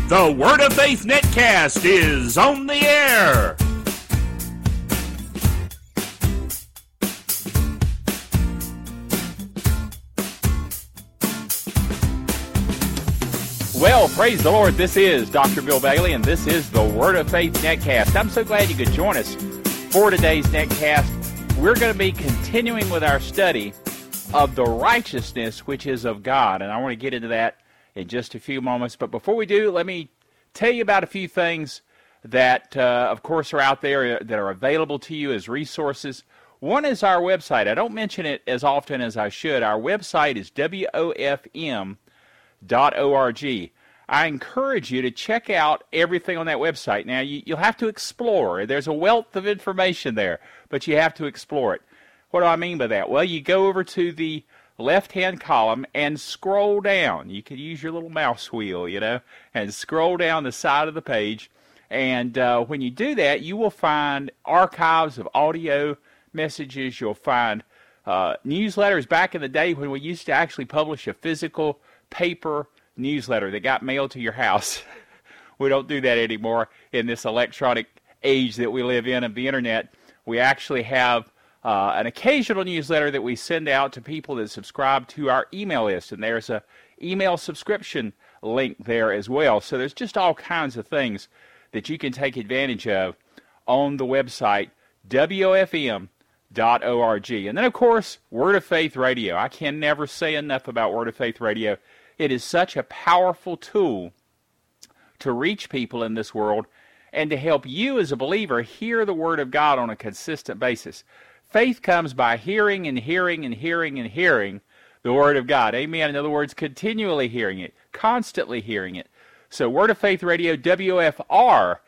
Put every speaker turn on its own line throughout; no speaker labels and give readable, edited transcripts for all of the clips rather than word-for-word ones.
The Word of Faith Netcast is on the air.
Well, praise the Lord. This is Dr. Bill Bailey, and this is the Word of Faith Netcast. I'm so glad you could join us for today's Netcast. We're going to be continuing with our study of the righteousness which is of God, and I want to get into that in just a few moments. But before we do, let me tell you about a few things that, of course, are out there that are available to you as resources. One is our website. I don't mention it as often as I should. Our website is WOFM.org. I encourage you to check out everything on that website. Now, you'll have to explore. There's a wealth of information there, but you have to explore it. What do I mean by that? Well, you go over to the left-hand column and scroll down. You could use your little mouse wheel, and scroll down the side of the page. And when you do that, you will find archives of audio messages. You'll find newsletters. Back in the day when we used to actually publish a physical paper newsletter that got mailed to your house. We don't do that anymore in this electronic age that we live in of the internet. We actually have an occasional newsletter that we send out to people that subscribe to our email list, and there's a email subscription link there as well. So there's just all kinds of things that you can take advantage of on the website WOFM.org. And then, of course, Word of Faith Radio. I can never say enough about Word of Faith Radio. It is such a powerful tool to reach people in this world and to help you as a believer hear the Word of God on a consistent basis. Faith comes by hearing and hearing and hearing and hearing the Word of God. Amen. In other words, continually hearing it, constantly hearing it. So Word of Faith Radio, WFR.org,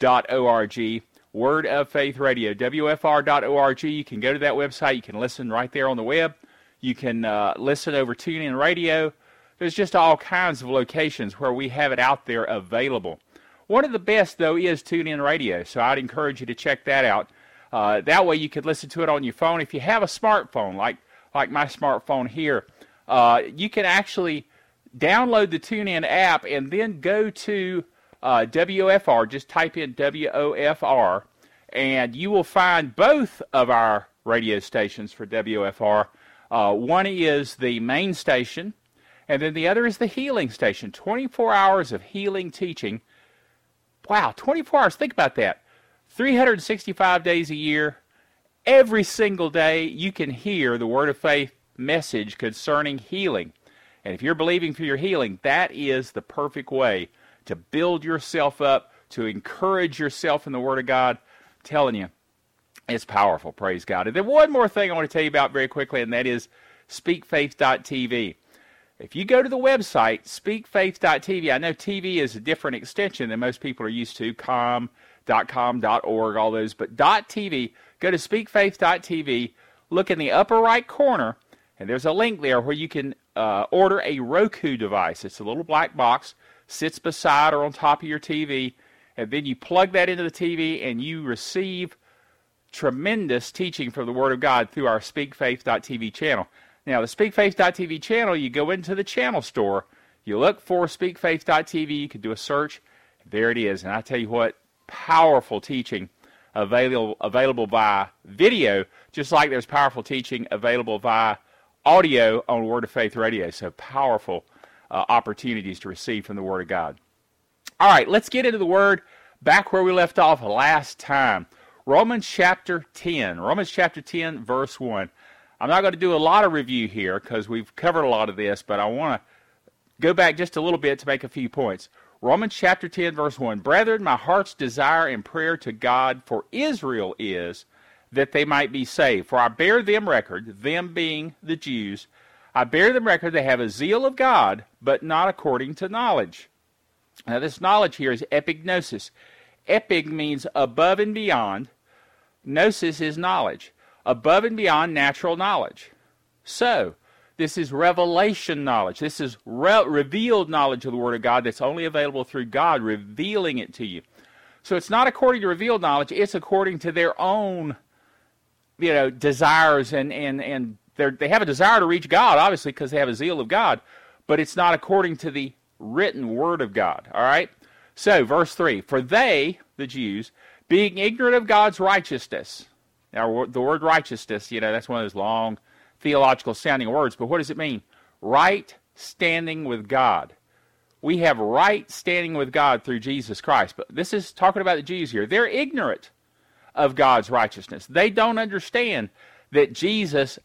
Word of Faith Radio, WFR.org. You can go to that website. You can listen right there on the web. You can listen over TuneIn Radio. There's just all kinds of locations where we have it out there available. One of the best, though, is TuneIn Radio, so I'd encourage you to check that out. That way you could listen to it on your phone. If you have a smartphone, like my smartphone here, you can actually download the TuneIn app and then go to WOFR. Just type in WOFR, and you will find both of our radio stations for WOFR. One is the main station, and then the other is the healing station. 24 hours of healing teaching. Wow, 24 hours. Think about that. 365 days a year, every single day, you can hear the Word of Faith message concerning healing. And if you're believing for your healing, that is the perfect way to build yourself up, to encourage yourself in the Word of God. I'm telling you, it's powerful, praise God. And then one more thing I want to tell you about very quickly, and that is speakfaith.tv. If you go to the website, speakfaith.tv, I know TV is a different extension than most people are used to, .com, .org, all those, but .tv, go to speakfaith.tv, look in the upper right corner, and there's a link there where you can order a Roku device. It's a little black box, sits beside or on top of your TV, and then you plug that into the TV and you receive tremendous teaching from the Word of God through our speakfaith.tv channel. Now, the speakfaith.tv channel, you go into the channel store, you look for speakfaith.tv, you can do a search, there it is, and I tell you what, powerful teaching available via video, just like there's powerful teaching available via audio on Word of Faith Radio. So powerful opportunities to receive from the Word of God. All right, let's get into the Word back where we left off last time. Romans chapter 10. Romans chapter 10, verse 1. I'm not going to do a lot of review here because we've covered a lot of this, but I want to go back just a little bit to make a few points. Romans chapter 10, verse 1. Brethren, my heart's desire and prayer to God for Israel is that they might be saved. For I bear them record, them being the Jews, I bear them record they have a zeal of God, but not according to knowledge. Now this knowledge here is epignosis. Epig means above and beyond. Gnosis is knowledge. Above and beyond natural knowledge. So, this is revelation knowledge. This is revealed knowledge of the Word of God that's only available through God revealing it to you. So it's not according to revealed knowledge, it's according to their own, desires, and they have a desire to reach God, obviously, because they have a zeal of God, but it's not according to the written Word of God, all right? So, verse 3, for they, the Jews, being ignorant of God's righteousness. Now, the word righteousness, that's one of those long theological sounding words, but what does it mean? Right standing with God. We have right standing with God through Jesus Christ. But this is talking about the Jews here. They're ignorant of God's righteousness. They don't understand that Jesus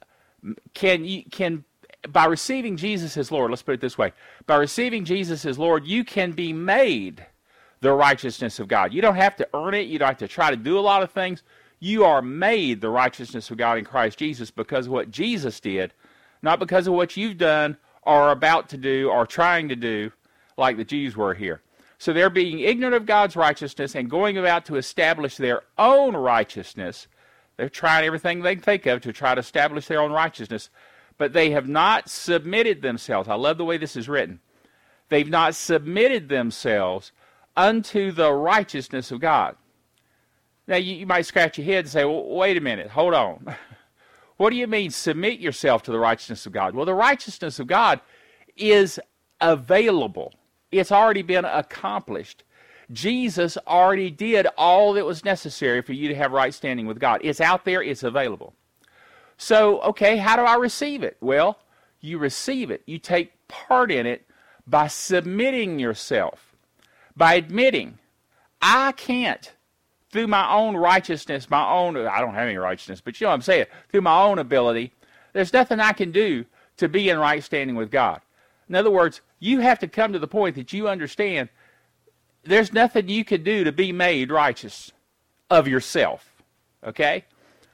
can by receiving Jesus as Lord, let's put it this way, by receiving Jesus as Lord, you can be made the righteousness of God. You don't have to earn it. You don't have to try to do a lot of things. You are made the righteousness of God in Christ Jesus because of what Jesus did, not because of what you've done or are about to do or trying to do like the Jews were here. So they're being ignorant of God's righteousness and going about to establish their own righteousness. They're trying everything they can think of to try to establish their own righteousness, but they have not submitted themselves. I love the way this is written. They've not submitted themselves unto the righteousness of God. Now, you might scratch your head and say, well, wait a minute, hold on. What do you mean, submit yourself to the righteousness of God? Well, the righteousness of God is available. It's already been accomplished. Jesus already did all that was necessary for you to have right standing with God. It's out there, it's available. So, okay, how do I receive it? Well, you receive it. You take part in it by submitting yourself, by admitting, I can't, through my own righteousness, I don't have any righteousness, but you know what I'm saying, through my own ability, there's nothing I can do to be in right standing with God. In other words, you have to come to the point that you understand there's nothing you can do to be made righteous of yourself, okay?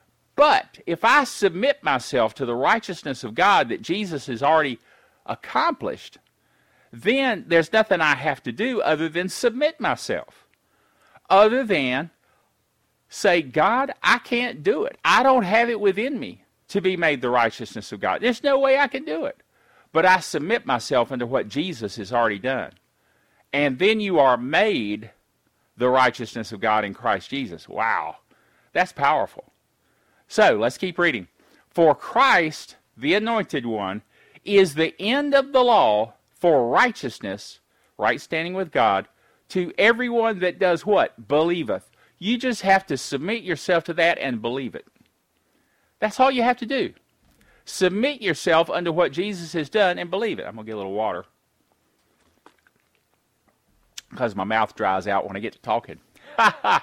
But if I submit myself to the righteousness of God that Jesus has already accomplished, then there's nothing I have to do other than submit myself, other than say, God, I can't do it. I don't have it within me to be made the righteousness of God. There's no way I can do it. But I submit myself into what Jesus has already done. And then you are made the righteousness of God in Christ Jesus. Wow, that's powerful. So, let's keep reading. For Christ, the Anointed One, is the end of the law for righteousness, right standing with God, to everyone that does what? Believeth. You just have to submit yourself to that and believe it. That's all you have to do. Submit yourself unto what Jesus has done and believe it. I'm going to get a little water because my mouth dries out when I get to talking. But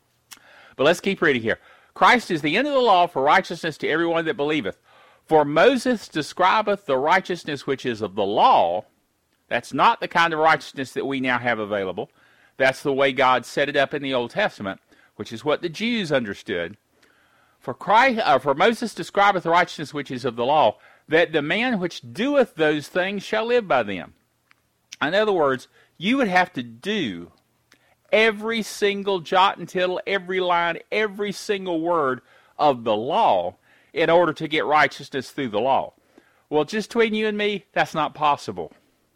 let's keep reading here. Christ is the end of the law for righteousness to everyone that believeth. For Moses describeth the righteousness which is of the law. That's not the kind of righteousness that we now have available. That's the way God set it up in the Old Testament, which is what the Jews understood. For Moses describeth the righteousness which is of the law, that the man which doeth those things shall live by them. In other words, you would have to do every single jot and tittle, every line, every single word of the law in order to get righteousness through the law. Well, just between you and me, that's not possible.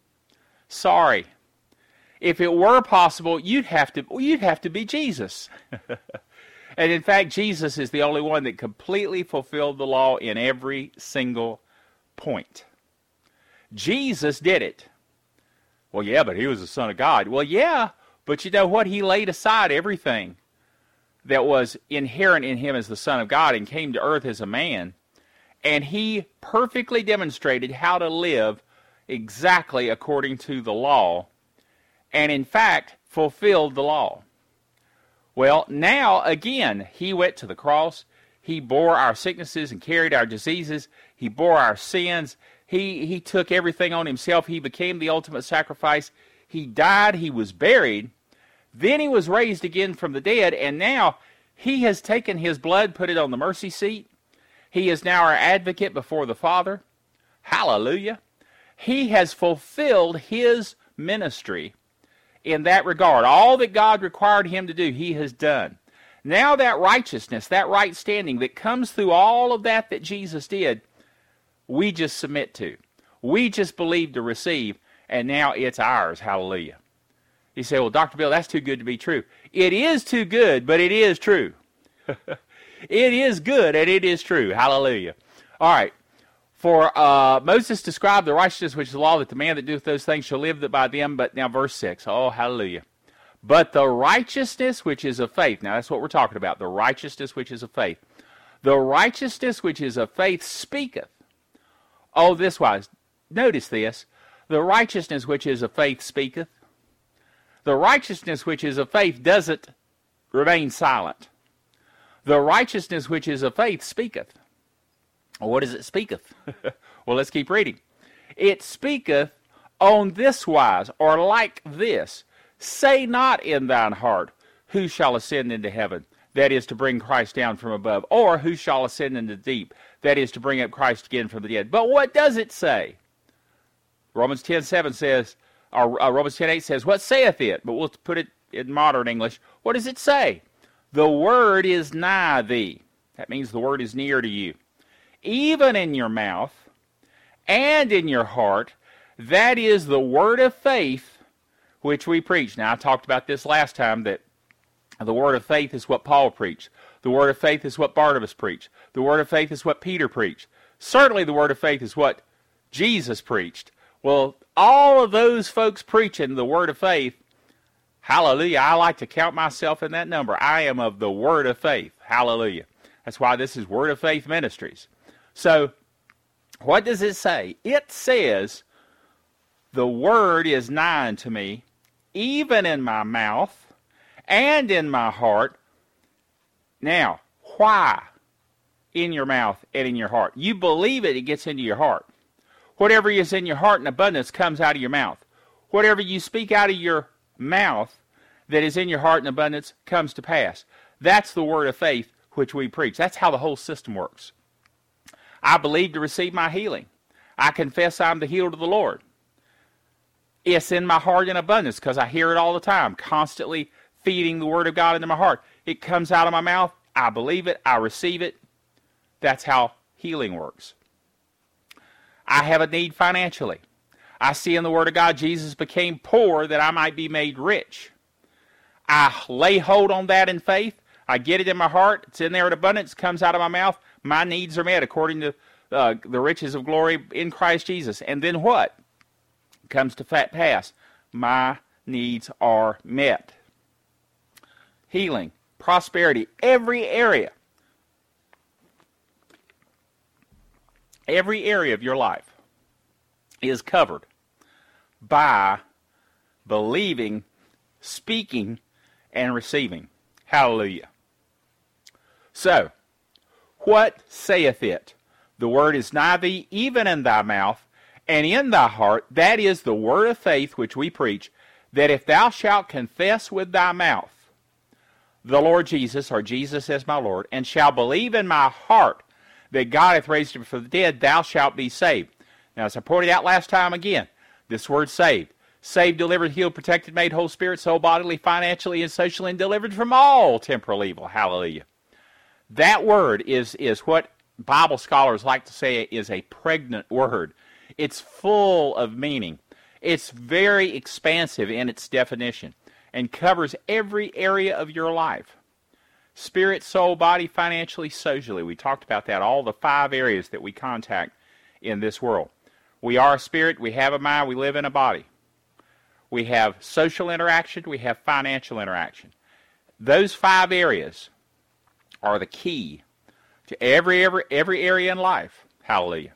Sorry. If it were possible, you'd have to be Jesus. And in fact, Jesus is the only one that completely fulfilled the law in every single point. Jesus did it. Well, yeah, but he was the Son of God. Well, yeah, but you know what? He laid aside everything that was inherent in him as the Son of God and came to earth as a man. And he perfectly demonstrated how to live exactly according to the law. And in fact, fulfilled the law. Well, now, again, he went to the cross. He bore our sicknesses and carried our diseases. He bore our sins. He took everything on himself. He became the ultimate sacrifice. He died. He was buried. Then he was raised again from the dead. And now he has taken his blood, put it on the mercy seat. He is now our advocate before the Father. Hallelujah. He has fulfilled his ministry in that regard. All that God required him to do, he has done. Now that righteousness, that right standing that comes through all of that Jesus did, we just submit to. We just believe to receive, and now it's ours. Hallelujah. You say, well, Dr. Bill, that's too good to be true. It is too good, but it is true. It is good, and it is true. Hallelujah. All right. For Moses described the righteousness which is the law, that the man that doeth those things shall live by them. But now verse 6. Oh, hallelujah. But the righteousness which is of faith, now that's what we're talking about, the righteousness which is of faith. The righteousness which is of faith speaketh. Oh, this wise. Notice this. The righteousness which is of faith speaketh. The righteousness which is of faith doesn't remain silent. The righteousness which is of faith speaketh. Well, what does it speaketh? Well, let's keep reading. It speaketh on this wise, or like this. Say not in thine heart, who shall ascend into heaven? That is to bring Christ down from above. Or who shall ascend into the deep? That is to bring up Christ again from the dead. But what does it say? Romans 10:7 says, or Romans 10:8 says, what saith it? But we'll put it in modern English. What does it say? The word is nigh thee. That means the word is near to you. Even in your mouth and in your heart. That is the word of faith which we preach. Now, I talked about this last time, that the word of faith is what Paul preached. The word of faith is what Barnabas preached. The word of faith is what Peter preached. Certainly the word of faith is what Jesus preached. Well, all of those folks preaching the word of faith, hallelujah, I like to count myself in that number. I am of the word of faith. Hallelujah. That's why this is Word of Faith Ministries. So, what does it say? It says, the word is nigh unto me, even in my mouth and in my heart. Now, why in your mouth and in your heart? You believe it, it gets into your heart. Whatever is in your heart in abundance comes out of your mouth. Whatever you speak out of your mouth that is in your heart in abundance comes to pass. That's the word of faith which we preach. That's how the whole system works. I believe to receive my healing. I confess I'm the healed of the Lord. It's in my heart in abundance because I hear it all the time, constantly feeding the Word of God into my heart. It comes out of my mouth. I believe it. I receive it. That's how healing works. I have a need financially. I see in the Word of God Jesus became poor that I might be made rich. I lay hold on that in faith. I get it in my heart. It's in there in abundance. It comes out of my mouth. My needs are met according to the riches of glory in Christ Jesus. And then what? Comes to pass. My needs are met. Healing, prosperity, every area of your life is covered by believing, speaking, and receiving. Hallelujah. So, what saith it? The word is nigh thee, even in thy mouth, and in thy heart. That is the word of faith which we preach, that if thou shalt confess with thy mouth the Lord Jesus, or Jesus as my Lord, and shalt believe in my heart that God hath raised him from the dead, thou shalt be saved. Now, as I pointed out last time again, this word saved. Saved, delivered, healed, protected, made whole, spirit, soul, bodily, financially, and socially, and delivered from all temporal evil. Hallelujah. That word is what Bible scholars like to say is a pregnant word. It's full of meaning. It's very expansive in its definition and covers every area of your life. Spirit, soul, body, financially, socially. We talked about that, all the 5 areas that we contact in this world. We are a spirit, we have a mind, we live in a body. We have social interaction, we have financial interaction. Those 5 areas are the key to every area in life. Hallelujah.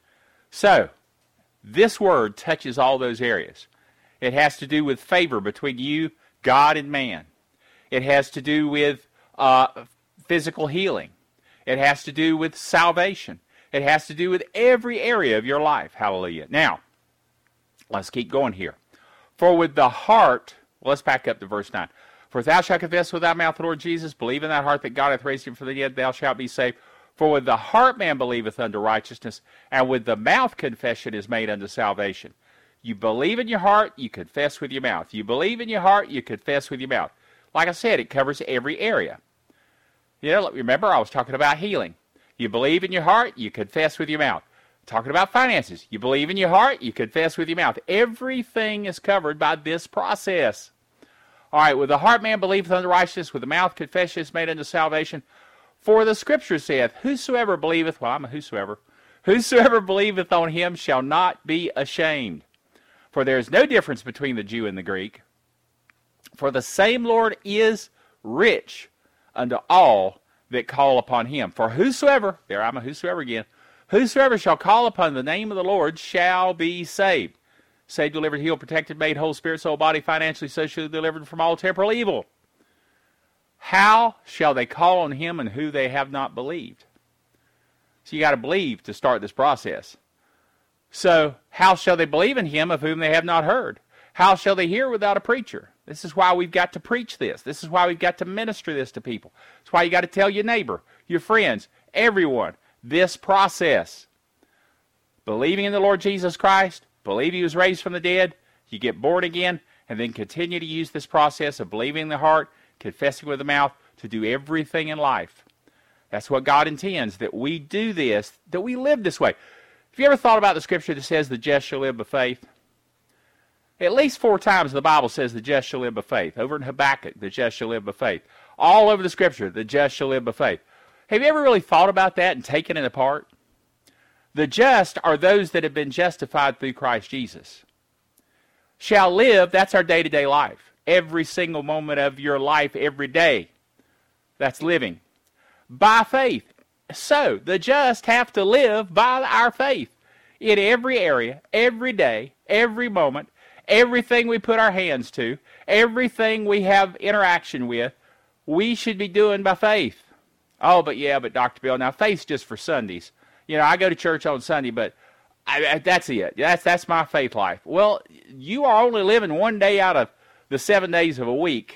So, this word touches all those areas. It has to do with favor between you, God, and man. It has to do with physical healing. It has to do with salvation. It has to do with every area of your life. Hallelujah. Now, let's keep going here. For with the heart, let's back up to verse 9. For if thou shalt confess with thy mouth the Lord Jesus, believe in thy heart that God hath raised him from the dead, thou shalt be saved. For with the heart man believeth unto righteousness, and with the mouth confession is made unto salvation. You believe in your heart, you confess with your mouth. You believe in your heart, you confess with your mouth. Like I said, it covers every area. You know, remember I was talking about healing. You believe in your heart, you confess with your mouth. Talking about finances. You believe in your heart, you confess with your mouth. Everything is covered by this process. All right, with the heart man believeth unto righteousness, with the mouth confession is made unto salvation. For the Scripture saith, whosoever believeth, well, I'm a whosoever, whosoever believeth on him shall not be ashamed. For there is no difference between the Jew and the Greek. For the same Lord is rich unto all that call upon him. For whosoever, there I'm a whosoever again, whosoever shall call upon the name of the Lord shall be saved. Saved, delivered, healed, protected, made whole, spirit, soul, body, financially, socially delivered from all temporal evil. How shall they call on him in who they have not believed? So you got to believe to start this process. So how shall they believe in him of whom they have not heard? How shall they hear without a preacher? This is why we've got to preach this. This is why we've got to minister this to people. It's why you got to tell your neighbor, your friends, everyone, this process. Believing in the Lord Jesus Christ, believe he was raised from the dead, you get born again, and then continue to use this process of believing in the heart, confessing with the mouth, to do everything in life. That's what God intends, that we do this, that we live this way. Have you ever thought about the scripture that says the just shall live by faith? At least 4 times the Bible says the just shall live by faith. Over in Habakkuk, the just shall live by faith. All over the scripture, the just shall live by faith. Have you ever really thought about that and taken it apart? The just are those that have been justified through Christ Jesus. Shall live, that's our day-to-day life. Every single moment of your life, every day. That's living. By faith. So, the just have to live by our faith. In every area, every day, every moment, everything we put our hands to, everything we have interaction with, we should be doing by faith. Oh, but Dr. Bill, now faith's just for Sundays. You know, I go to church on Sunday, but that's it. That's my faith life. Well, you are only living one day out of the 7 days of a week.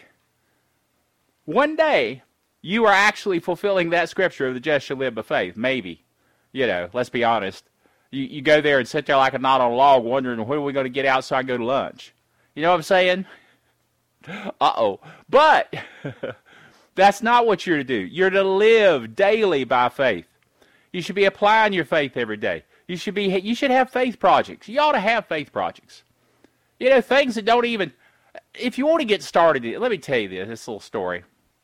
One day, you are actually fulfilling that scripture of the just shall live by faith. Maybe. You know, let's be honest. You go there and sit there like a knot on a log wondering, when are we going to get out so I can go to lunch? You know what I'm saying? Uh-oh. But that's not what you're to do. You're to live daily by faith. You should be applying your faith every day. You should have faith projects. You ought to have faith projects. You know, things that don't even... If you want to get started, let me tell you this little story.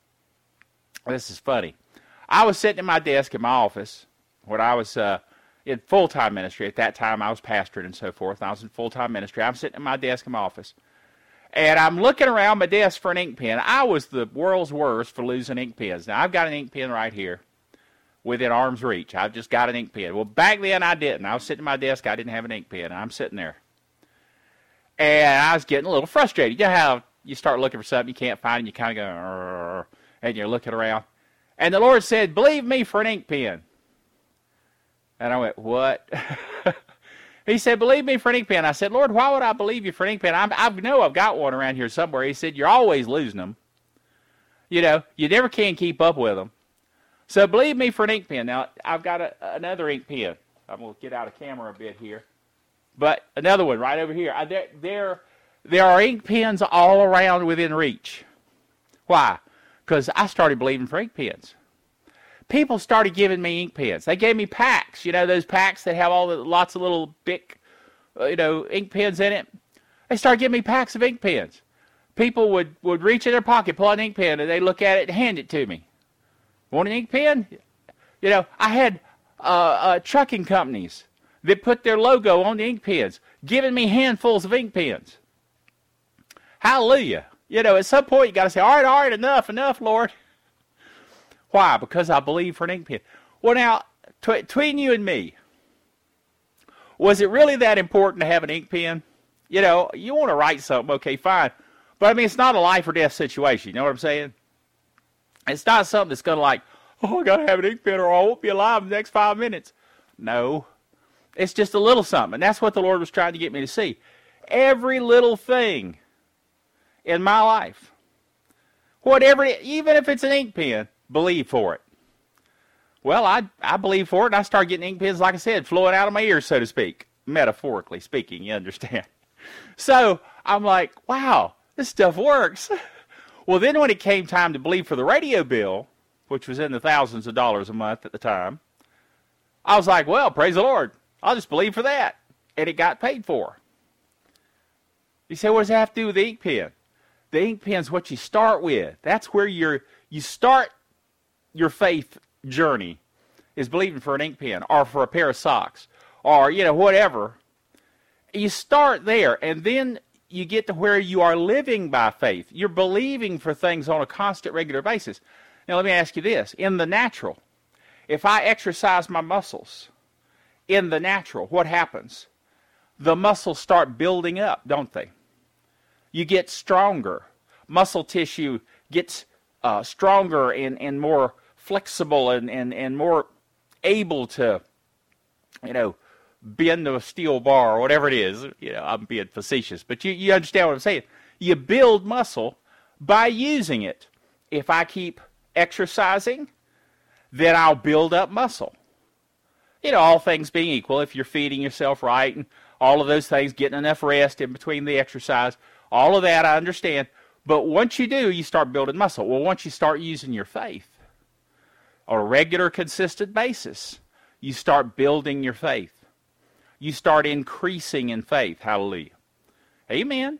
This is funny. I was sitting at my desk in my office when I was in full-time ministry. At that time, I was pastoring and so forth. I was in full-time ministry. I'm sitting at my desk in my office. And I'm looking around my desk for an ink pen. I was the world's worst for losing ink pens. Now, I've got an ink pen right here within arm's reach. I've just got an ink pen. Well, back then, I didn't. I was sitting at my desk. I didn't have an ink pen. And I'm sitting there. And I was getting a little frustrated. You know how you start looking for something you can't find, and you kind of go, "Arr," and you're looking around. And the Lord said, "Believe me for an ink pen." And I went, "What?" He said, "Believe me for an ink pen." I said, "Lord, why would I believe you for an ink pen? I know I've got one around here somewhere." He said, "You're always losing them. You know, you never can keep up with them. So believe me for an ink pen." Now, I've got another ink pen. I'm going to get out of camera a bit here. But another one right over here. There are ink pens all around within reach. Why? Because I started believing for ink pens. People started giving me ink pens. They gave me packs. You know, those packs that have lots of little big, ink pens in it. They started giving me packs of ink pens. People would reach in their pocket, pull out an ink pen, and they look at it and hand it to me. Want an ink pen? You know, I had trucking companies that put their logo on the ink pens, giving me handfuls of ink pens. Hallelujah. You know, at some point you got to say, all right, enough, Lord. Why? Because I believe for an ink pen. Well, now, between you and me, was it really that important to have an ink pen? You know, you want to write something, okay, fine. But, I mean, it's not a life or death situation. You know what I'm saying? It's not something that's going to like, oh, I got to have an ink pen or I won't be alive in the next 5 minutes. No. It's just a little something. And that's what the Lord was trying to get me to see. Every little thing in my life, whatever, even if it's an ink pen, believe for it. Well, I believe for it, and I started getting ink pens, like I said, flowing out of my ears, so to speak. Metaphorically speaking, you understand. So, I'm like, wow, this stuff works. Well, then when it came time to believe for the radio bill, which was in the thousands of dollars a month at the time, I was like, well, praise the Lord. I'll just believe for that. And it got paid for. You say, what does that have to do with the ink pen? The ink pen's what you start with. That's where you start your faith journey, is believing for an ink pen or for a pair of socks or, whatever. You start there, and then you get to where you are living by faith. You're believing for things on a constant, regular basis. Now, let me ask you this. In the natural, if I exercise my muscles, in the natural, what happens? The muscles start building up, don't they? You get stronger. Muscle tissue gets stronger and more flexible and more able to, bend a steel bar or whatever it is. I'm being facetious, but you understand what I'm saying. You build muscle by using it. If I keep exercising, then I'll build up muscle. All things being equal, if you're feeding yourself right and all of those things, getting enough rest in between the exercise, all of that I understand. But once you do, you start building muscle. Well, once you start using your faith on a regular, consistent basis, you start building your faith. You start increasing in faith. Hallelujah. Amen.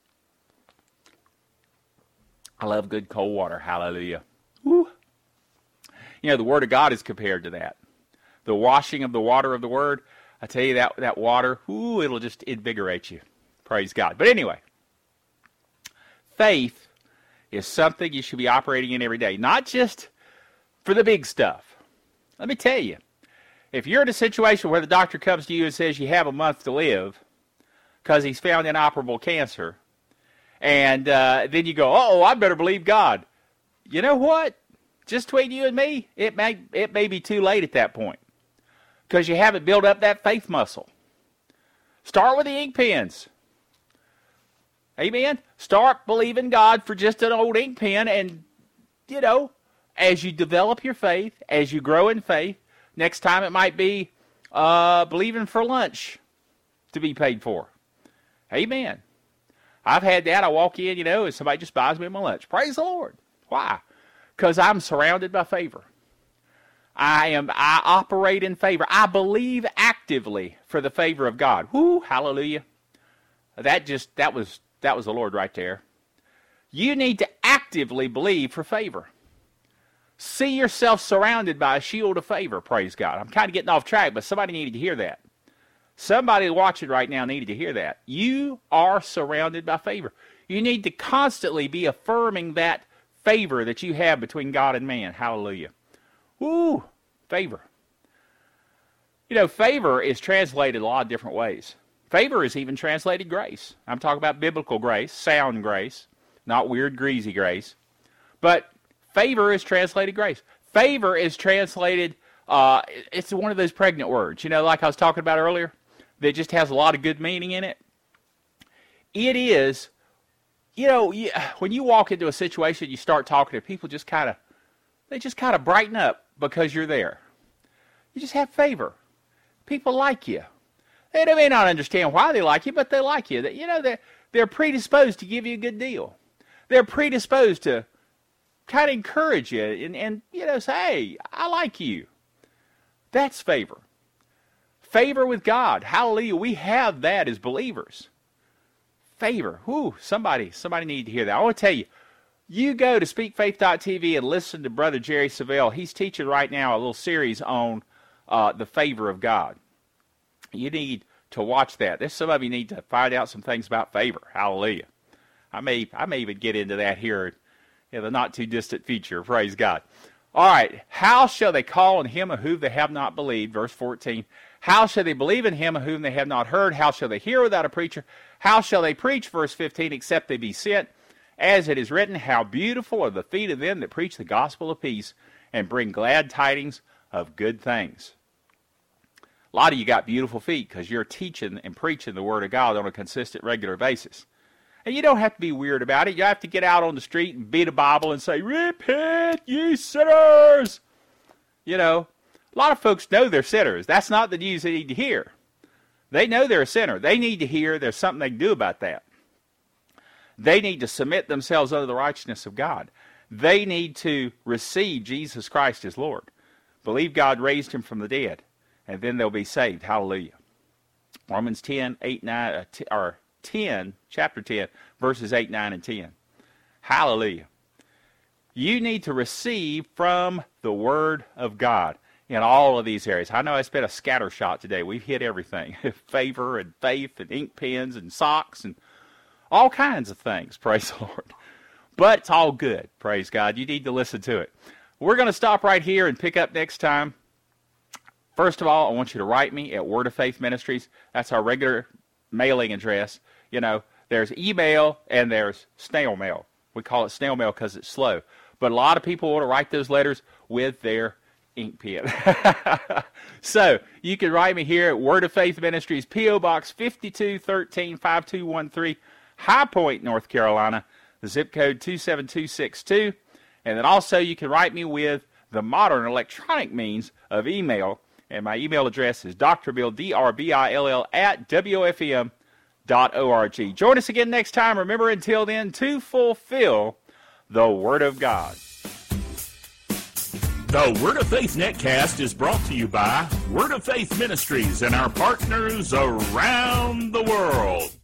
I love good cold water. Hallelujah. Woo. The Word of God is compared to that. The washing of the water of the Word, I tell you, that water, it'll just invigorate you. Praise God. But anyway, faith is something you should be operating in every day, not just for the big stuff. Let me tell you, if you're in a situation where the doctor comes to you and says you have a month to live because he's found inoperable cancer, and then you go, I better believe God. You know what? Just between you and me, it may be too late at that point because you haven't built up that faith muscle. Start with the ink pens. Amen? Start believing God for just an old ink pen, and, as you develop your faith, as you grow in faith, next time it might be believing for lunch to be paid for. Amen. I've had that. I walk in, and somebody just buys me my lunch. Praise the Lord. Why? Because I'm surrounded by favor. I operate in favor. I believe actively for the favor of God. Whoo, hallelujah. That was the Lord right there. You need to actively believe for favor. See yourself surrounded by a shield of favor, praise God. I'm kind of getting off track, but somebody needed to hear that. Somebody watching right now needed to hear that. You are surrounded by favor. You need to constantly be affirming that favor that you have between God and man. Hallelujah. Woo, favor. Favor is translated a lot of different ways. Favor is even translated grace. I'm talking about biblical grace, sound grace, not weird, greasy grace. But favor is translated grace. Favor is translated, it's one of those pregnant words, like I was talking about earlier, that just has a lot of good meaning in it. It is, when you walk into a situation, you start talking to people, they just kind of brighten up because you're there. You just have favor. People like you. They may not understand why they like you, but they like you. They're predisposed to give you a good deal. They're predisposed to kind of encourage you and say, hey, I like you. That's favor. Favor with God. Hallelujah. We have that as believers. Favor. Whew, somebody need to hear that. I want to tell you, you go to speakfaith.tv and listen to Brother Jerry Savelle. He's teaching right now a little series on the favor of God. You need to watch that. There's some of you need to find out some things about favor. Hallelujah. I may even get into that here in the not too distant future. Praise God. All right. How shall they call on him of whom they have not believed? Verse 14. How shall they believe in him of whom they have not heard? How shall they hear without a preacher? How shall they preach? Verse 15. Except they be sent. As it is written, how beautiful are the feet of them that preach the gospel of peace and bring glad tidings of good things. A lot of you got beautiful feet because you're teaching and preaching the Word of God on a consistent, regular basis. And you don't have to be weird about it. You have to get out on the street and beat a Bible and say, repent, ye sinners. A lot of folks know they're sinners. That's not the news they need to hear. They know they're a sinner. They need to hear there's something they can do about that. They need to submit themselves under the righteousness of God. They need to receive Jesus Christ as Lord. Believe God raised him from the dead. And then they'll be saved. Hallelujah. Romans 10, chapter 10, verses 8, 9, and 10. Hallelujah. You need to receive from the Word of God in all of these areas. I know I spent a scatter shot today. We've hit everything. Favor and faith and ink pens and socks and all kinds of things, praise the Lord. But it's all good, praise God. You need to listen to it. We're going to stop right here and pick up next time. First of all, I want you to write me at Word of Faith Ministries. That's our regular mailing address. You know, there's email and there's snail mail. We call it snail mail because it's slow. But a lot of people want to write those letters with their ink pen. So you can write me here at Word of Faith Ministries, P.O. Box 5213 5213, High Point, North Carolina, the zip code 27262. And then also you can write me with the modern electronic means of email. And my email address is drbill, DRBILL, at WFM.org. Join us again next time. Remember, until then, to fulfill the Word of God.
The Word of Faith Netcast is brought to you by Word of Faith Ministries and our partners around the world.